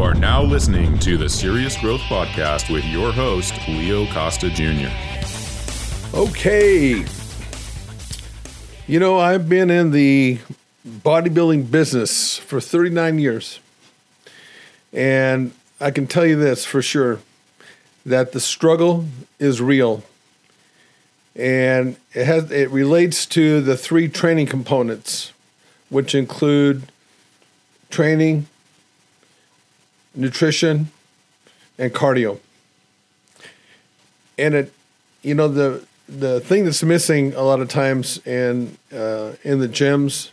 are now listening to the Serious Growth Podcast with your host, Leo Costa Jr. Okay. You know, I've been in the bodybuilding business for 39 years. And I can tell you this for sure, that the struggle is real. And it relates to the three training components, which include training, nutrition, and cardio. And the thing that's missing a lot of times in the gyms,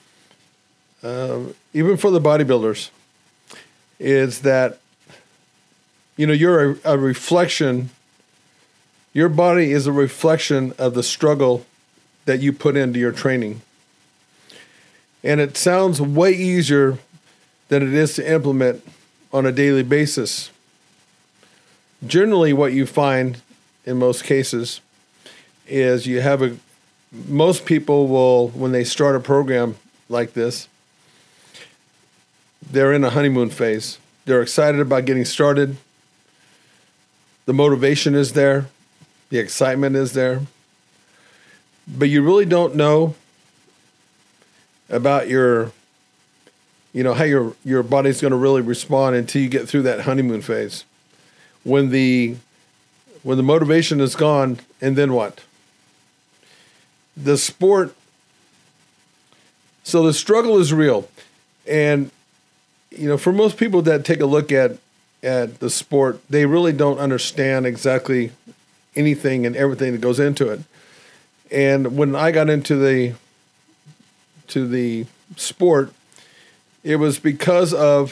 even for the bodybuilders, is that, you're a reflection. Your body is a reflection of the struggle that you put into your training. And it sounds way easier than it is to implement on a daily basis. Generally, what you find in most cases is most people will, when they start a program like this, they're in a honeymoon phase. They're excited about getting started. The motivation is there. The excitement is there. But you really don't know about how your body's going to really respond until you get through that honeymoon phase. When the motivation is gone, and then what? The struggle is real. And, for most people that take a look at the sport, they really don't understand exactly anything and everything that goes into it. And when I got into the sport, it was because I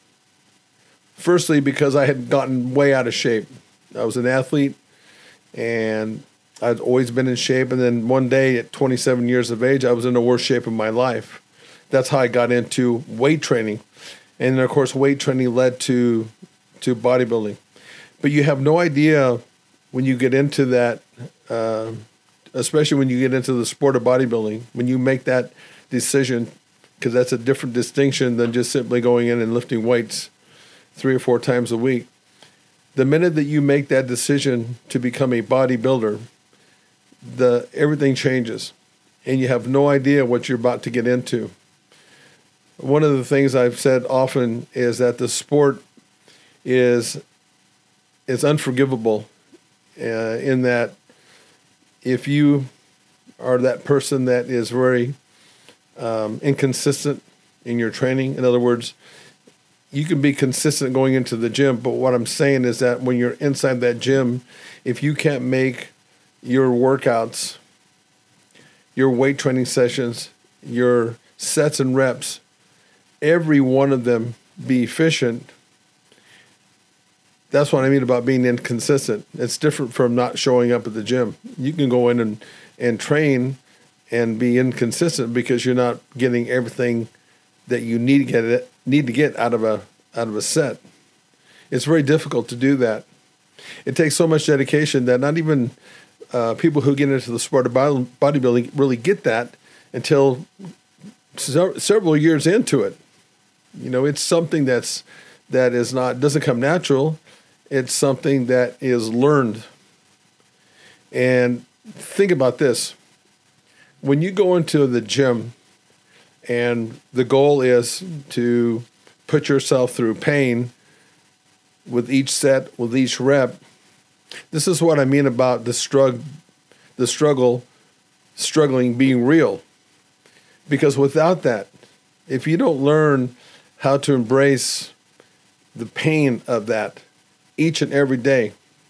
had gotten way out of shape. I was an athlete, and I'd always been in shape. And then one day at 27 years of age, I was in the worst shape of my life. That's how I got into weight training. And then, of course, weight training led to bodybuilding. But you have no idea when you get into that, especially when you get into the sport of bodybuilding, when you make that decision, because that's a different distinction than just simply going in and lifting weights 3 or 4 times a week. The minute that you make that decision to become a bodybuilder, everything changes, and you have no idea what you're about to get into. One of the things I've said often is that the sport is unforgivable, in that if you are that person that is very inconsistent in your training. In other words, you can be consistent going into the gym, but what I'm saying is that when you're inside that gym, if you can't make your workouts, your weight training sessions, your sets and reps, every one of them be efficient, that's what I mean about being inconsistent. It's different from not showing up at the gym. You can go in and train and be inconsistent because you're not getting everything that you need to get out of a set. It's very difficult to do that. It takes so much dedication that not even people who get into the sport of bodybuilding really get that until several years into it. It's something that doesn't come natural. It's something that is learned. And think about this. When you go into the gym and the goal is to put yourself through pain with each set, with each rep, this is what I mean about struggling being real. Because without that, if you don't learn how to embrace the pain of that each and every day.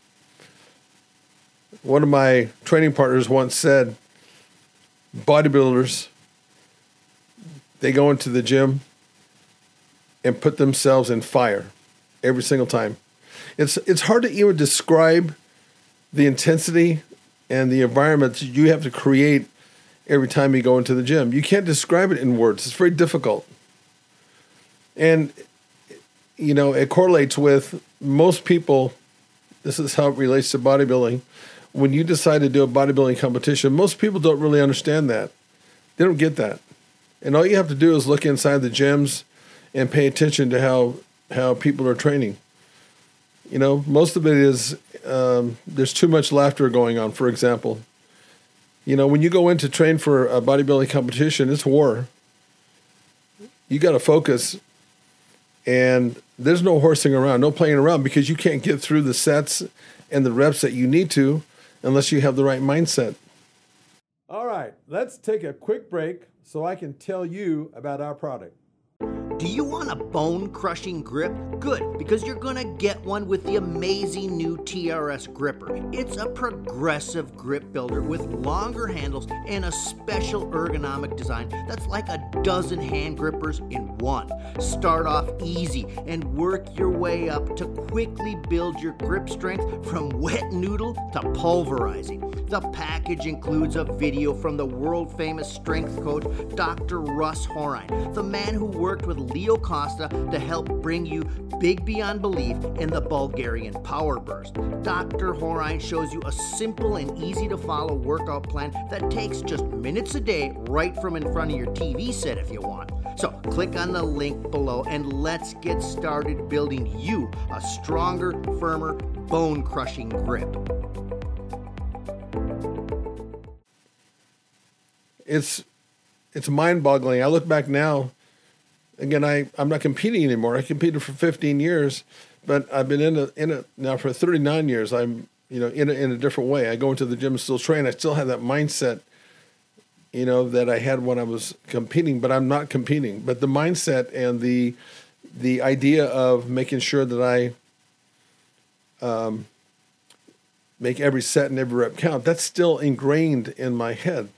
One of my training partners once said, bodybuilders, they go into the gym and put themselves in fire every single time. It's hard to even describe the intensity and the environment that you have to create every time you go into the gym. You can't describe it in words. It's very difficult. And it correlates with most people. This is how it relates to bodybuilding. When you decide to do a bodybuilding competition, most people don't really understand that. They don't get that. And all you have to do is look inside the gyms and pay attention to how how people are training. Most of it is there's too much laughter going on, for example. When you go in to train for a bodybuilding competition, it's war. You got to focus, and there's no horsing around, no playing around, because you can't get through the sets and the reps that you need to unless you have the right mindset. All right, let's take a quick break so I can tell you about our product. Do you want a bone-crushing grip? Good, because you're gonna get one with the amazing new TRS gripper. It's a progressive grip builder with longer handles and a special ergonomic design that's like a dozen hand grippers in one. Start off easy and work your way up to quickly build your grip strength from wet noodle to pulverizing. The package includes a video from the world-famous strength coach, Dr. Russ Horine, the man who worked with Leo Costa to help bring you big beyond belief in the Bulgarian Power Burst. Dr. Horine shows you a simple and easy to follow workout plan that takes just minutes a day right from in front of your TV set if you want. So click on the link below and let's get started building you a stronger, firmer, bone-crushing grip. It's mind-boggling. I look back now. Again, I'm not competing anymore. I competed for 15 years, but I've been in it now for 39 years. I'm in a different way. I go into the gym and still train. I still have that mindset, that I had when I was competing, but I'm not competing. But the mindset and the idea of making sure that I make every set and every rep count, that's still ingrained in my head.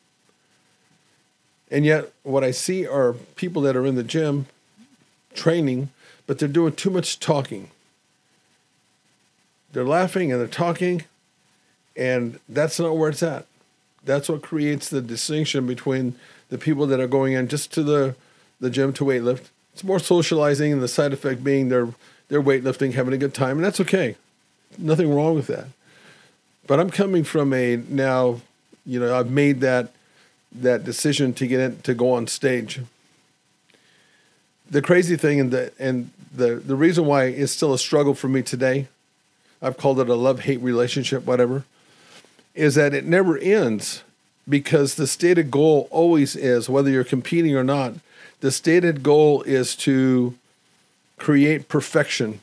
And yet what I see are people that are in the gym training, but they're doing too much talking. They're laughing and they're talking, and that's not where it's at. That's what creates the distinction between the people that are going in just to the gym to weightlift. It's more socializing, and the side effect being they're weightlifting, having a good time, and that's okay. Nothing wrong with that. But I'm coming from I've made that decision to get in, to go on stage. The crazy thing and the reason why it's still a struggle for me today, I've called it a love-hate relationship, whatever, is that it never ends, because the stated goal always is, whether you're competing or not, the stated goal is to create perfection.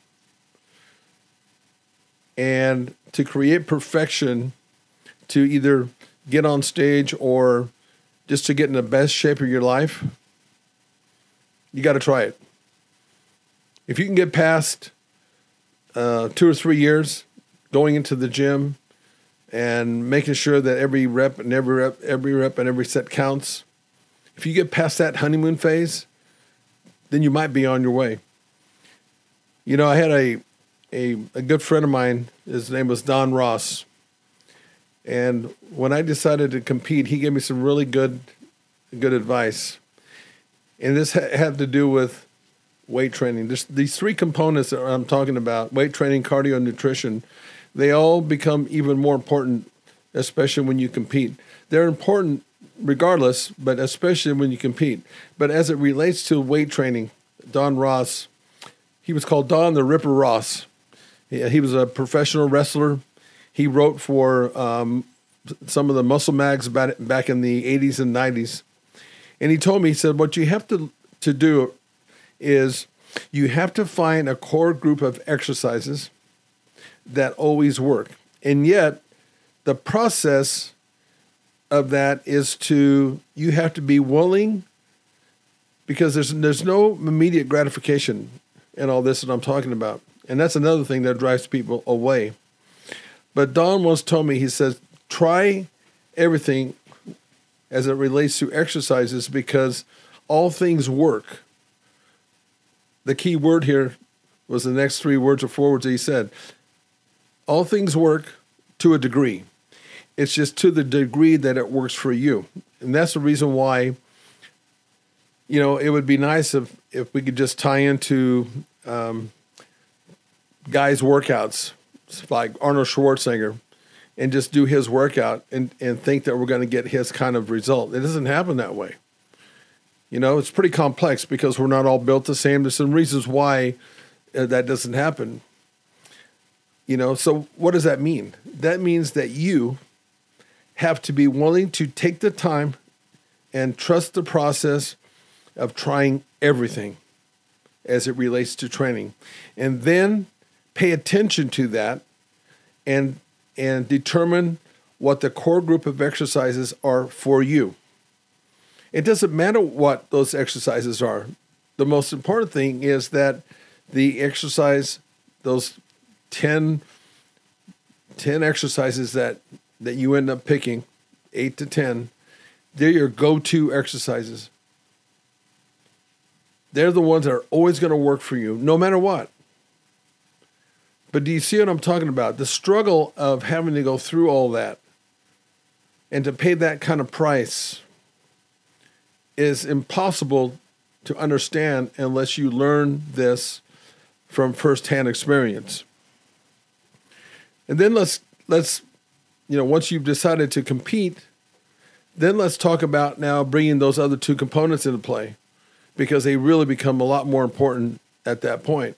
And to create perfection, to either get on stage or just to get in the best shape of your life, you got to try it. If you can get past 2 or 3 years going into the gym and making sure that every rep and every set counts, if you get past that honeymoon phase, then you might be on your way. I had a good friend of mine. His name was Don Ross. And when I decided to compete, he gave me some really good advice. And this had to do with weight training. These 3 components that I'm talking about, weight training, cardio, and nutrition, they all become even more important, especially when you compete. They're important regardless, but especially when you compete. But as it relates to weight training, Don Ross, he was called Don the Ripper Ross. He was a professional wrestler. He wrote for some of the muscle mags back in the 80s and 90s. And he told me, he said, what you have to do is you have to find a core group of exercises that always work. And yet the process of that is you have to be willing, because there's no immediate gratification in all this that I'm talking about. And that's another thing that drives people away. But Don once told me, he says, try everything as it relates to exercises, because all things work. The key word here was the next 3 words or 4 words that he said. All things work to a degree. It's just to the degree that it works for you. And that's the reason why, it would be nice if we could just tie into guys' workouts, like Arnold Schwarzenegger, and just do his workout and think that we're going to get his kind of result. It doesn't happen that way. It's pretty complex because we're not all built the same. There's some reasons why that doesn't happen. So what does that mean? That means that you have to be willing to take the time and trust the process of trying everything as it relates to training. And then pay attention to that and determine what the core group of exercises are for you. It doesn't matter what those exercises are. The most important thing is that the exercise, those 10 exercises that you end up picking, 8 to 10, they're your go-to exercises. They're the ones that are always going to work for you, no matter what. But do you see what I'm talking about? The struggle of having to go through all that and to pay that kind of price is impossible to understand unless you learn this from firsthand experience. And then let's once you've decided to compete, then let's talk about now bringing those other two components into play, because they really become a lot more important at that point.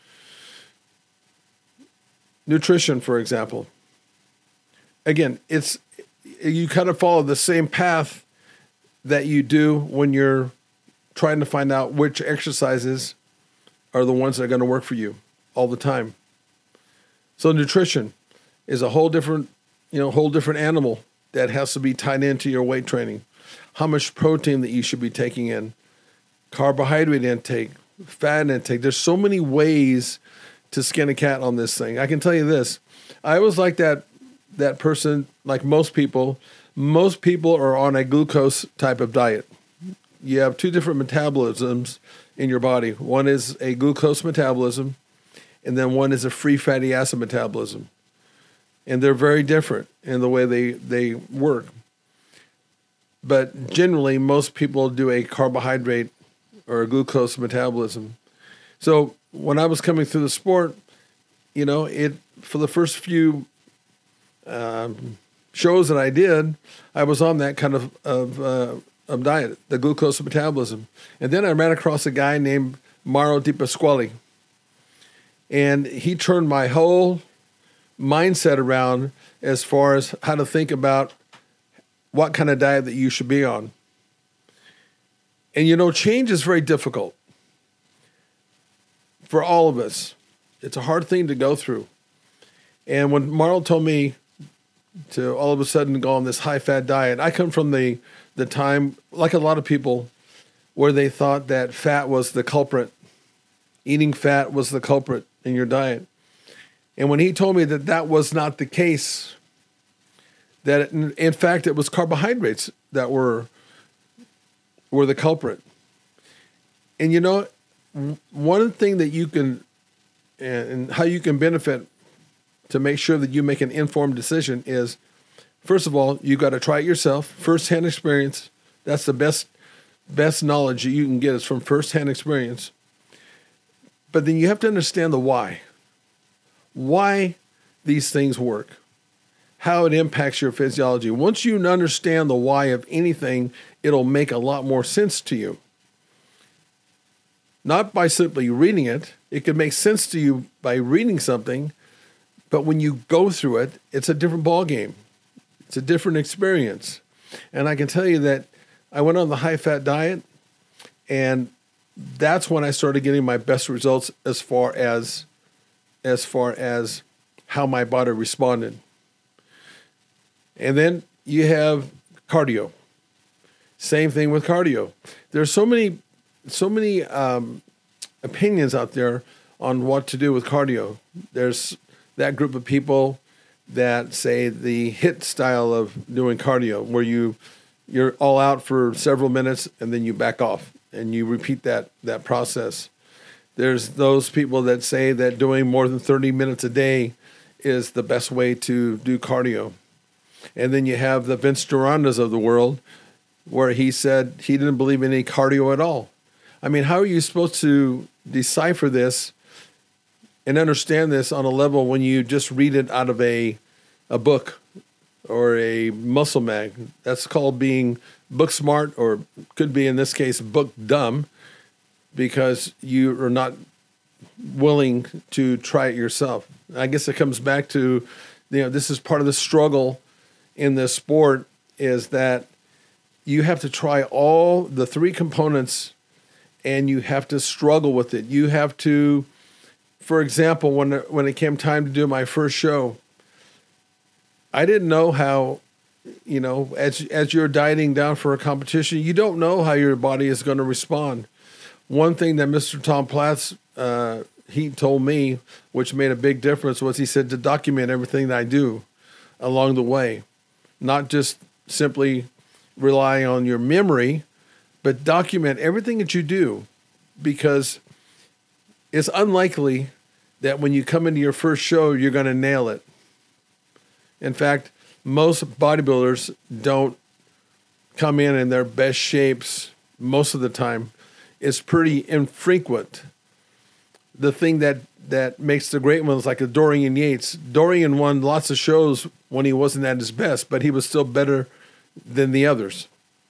Nutrition, for example. Again, you kind of follow the same path that you do when you're trying to find out which exercises are the ones that are going to work for you all the time. So nutrition is a whole different animal that has to be tied into your weight training. How much protein that you should be taking in, carbohydrate intake, fat intake. There's so many ways to skin a cat on this thing. I can tell you this. I was like that person, like most people. Most people are on a glucose type of diet. You have two different metabolisms in your body. One is a glucose metabolism, and then one is a free fatty acid metabolism. And they're very different in the way they work. But generally, most people do a carbohydrate or a glucose metabolism. So when I was coming through the sport, for the first few shows that I did, I was on that kind of diet, the glucose metabolism. And then I ran across a guy named Mauro Di Pasquale. And he turned my whole mindset around as far as how to think about what kind of diet that you should be on. And change is very difficult for all of us. It's a hard thing to go through. And when Mauro told me to all of a sudden go on this high-fat diet, I come from the time, like a lot of people, where they thought that fat was the culprit. Eating fat was the culprit in your diet. And when he told me that was not the case, that in fact it was carbohydrates that were the culprit. And one thing that you can, and how you can benefit to make sure that you make an informed decision is, first of all, you got to try it yourself, firsthand experience. That's the best knowledge that you can get is from firsthand experience. But then you have to understand the why. Why these things work, how it impacts your physiology. Once you understand the why of anything, it'll make a lot more sense to you. Not by simply reading it. It could make sense to you by reading something, but when you go through it, it's a different ballgame. It's a different experience. And I can tell you that I went on the high-fat diet, and that's when I started getting my best results as far as how my body responded. And then you have cardio. Same thing with cardio. There's so many opinions out there on what to do with cardio. There's that group of people that say the HIIT style of doing cardio, where you're all out for several minutes and then you back off and you repeat that process. There's those people that say that doing more than 30 minutes a day is the best way to do cardio. And then you have the Vince Durandas of the world, where he said he didn't believe in any cardio at all. I mean, how are you supposed to decipher this and understand this on a level when you just read it out of a book or a muscle mag. That's called being book smart, or could be in this case book dumb, because you are not willing to try it yourself. I guess it comes back to, this is part of the struggle in this sport, is that you have to try all the three components and you have to struggle with it. You have to, for example, when it came time to do my first show, I didn't know how, as you're dieting down for a competition, you don't know how your body is going to respond. One thing that Mr. Tom Platz, he told me, which made a big difference, was he said to document everything that I do along the way, not just simply relying on your memory, but document everything that you do, because it's unlikely that when you come into your first show, you're going to nail it. In fact, most bodybuilders don't come in their best shapes most of the time. It's pretty infrequent. The thing that makes the great ones, like a Dorian Yates. Dorian won lots of shows when he wasn't at his best, but he was still better than the others.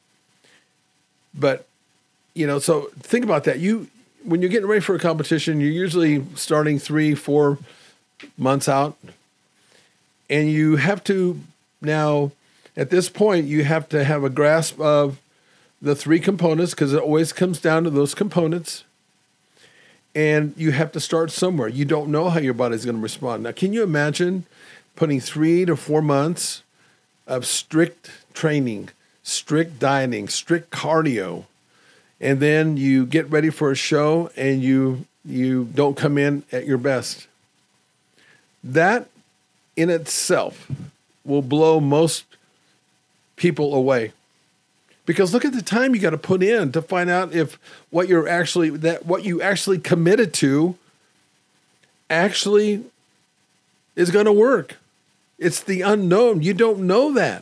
But, so think about that. When you're getting ready for a competition, you're usually starting 3-4 months out. And you have to now, at this point, you have to have a grasp of the three components, because it always comes down to those components. And you have to start somewhere. You don't know how your body's going to respond. Now, can you imagine putting 3 to 4 months of strict training, strict dieting, strict cardio, and then you get ready for a show and you don't come in at your best? That in itself will blow most people away. Because look at the time you got to put in to find out if what you actually committed to actually is going to work. It's the unknown. You don't know that.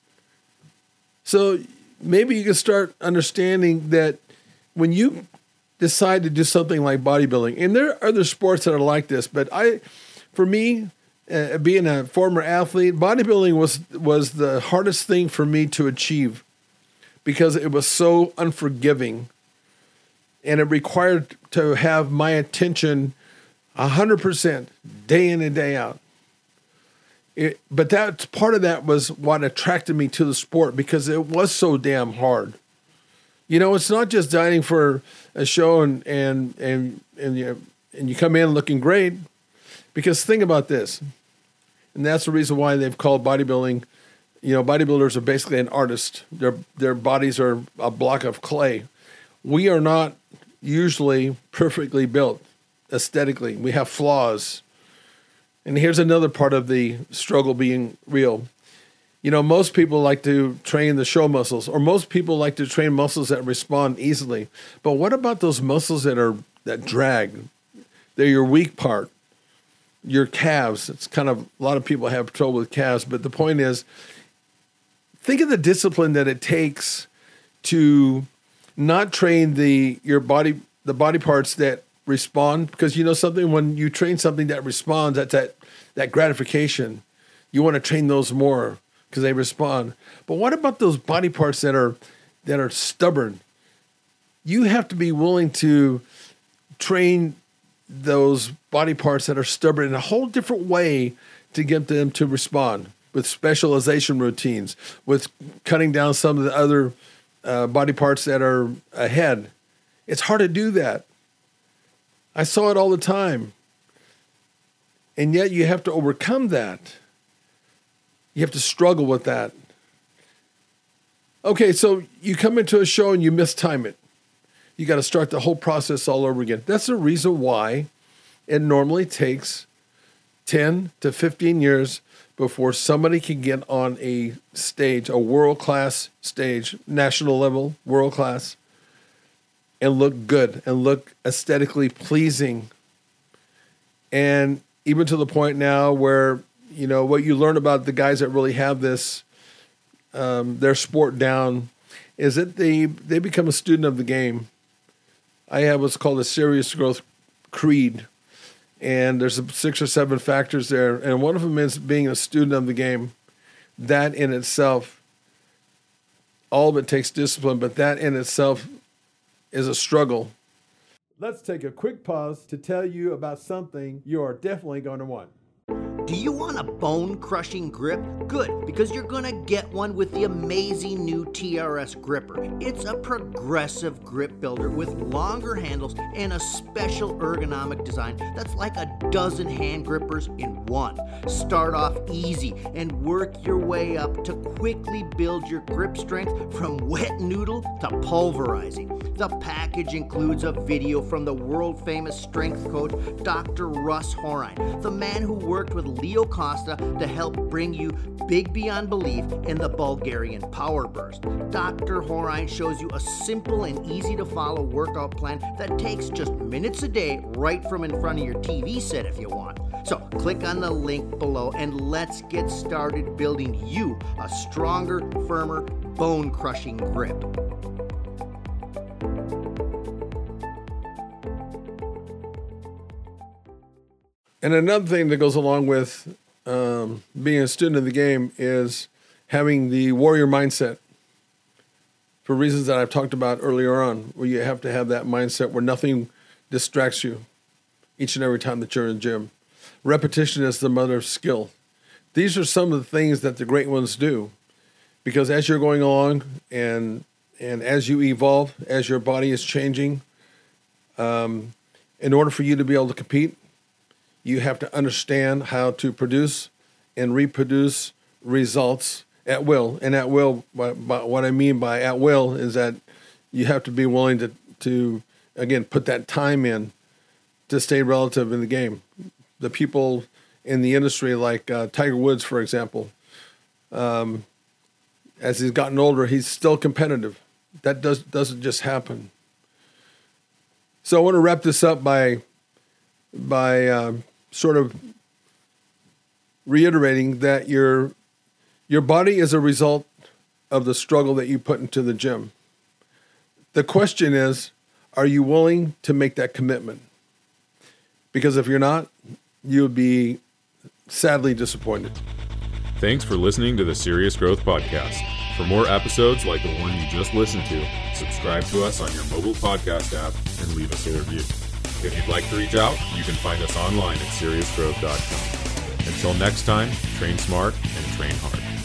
So maybe you can start understanding that when you decide to do something like bodybuilding, and there are other sports that are like this, but for me, being a former athlete, bodybuilding was the hardest thing for me to achieve, because it was so unforgiving, and it required to have my attention 100% day in and day out. But that part of that was what attracted me to the sport, because it was so damn hard. It's not just dieting for a show and you come in looking great, because think about this, and that's the reason why they've called bodybuilding. Bodybuilders are basically an artist. Their bodies are a block of clay. We are not usually perfectly built aesthetically. We have flaws. And here's another part of the struggle being real. Most people like to train the show muscles, or most people like to train muscles that respond easily. But what about those muscles that drag? They're your weak part, your calves. It's kind of, a lot of people have trouble with calves, but the point is, think of the discipline that it takes to not train the body parts that respond, because something, when you train something that responds, that's that gratification. You want to train those more because they respond. But what about those body parts that are stubborn? You have to be willing to train those body parts that are stubborn in a whole different way to get them to respond, with specialization routines, with cutting down some of the other body parts that are ahead. It's hard to do that. I saw it all the time. And yet you have to overcome that. You have to struggle with that. Okay, so you come into a show and you mistime it. You got to start the whole process all over again. That's the reason why it normally takes 10 to 15 years before somebody can get on a stage, a world-class stage, national level, world-class, and look good and look aesthetically pleasing. And even to the point now where, what you learn about the guys that really have this, their sport down, is that they become a student of the game. I have what's called a serious growth creed. And there's 6 or 7 factors there. And one of them is being a student of the game. that in itself, all of it takes discipline, but that in itself is a struggle. Let's take a quick pause to tell you about something you are definitely going to want. Do you want a bone-crushing grip? Good, because you're going to get one with the amazing new TRS gripper. It's a progressive grip builder with longer handles and a special ergonomic design that's like a dozen hand grippers in one. Start off easy and work your way up to quickly build your grip strength from wet noodle to pulverizing. The package includes a video from the world-famous strength coach, Dr. Russ Horine, the man who worked with Leo Costa to help bring you big beyond belief in the Bulgarian Power Burst. Dr. Horine shows you a simple and easy to follow workout plan that takes just minutes a day right from in front of your TV set if you want. So click on the link below and let's get started building you a stronger, firmer, bone-crushing grip. And another thing that goes along with being a student of the game is having the warrior mindset, for reasons that I've talked about earlier on, where you have to have that mindset where nothing distracts you each and every time that you're in the gym. Repetition is the mother of skill. These are some of the things that the great ones do, because as you're going along and as you evolve, as your body is changing, in order for you to be able to compete, you have to understand how to produce and reproduce results at will. And at will, what I mean by at will is that you have to be willing to again, put that time in to stay relative in the game. The people in the industry, like Tiger Woods, for example, as he's gotten older, he's still competitive. That doesn't just happen. So I want to wrap this up by sort of reiterating that your body is a result of the struggle that you put into the gym. The question is, are you willing to make that commitment? Because if you're not, you'll be sadly disappointed. Thanks for listening to the Serious Growth Podcast. For more episodes like the one you just listened to, subscribe to us on your mobile podcast app and leave us a review. If you'd like to reach out, you can find us online at seriousgrowth.com. Until next time, train smart and train hard.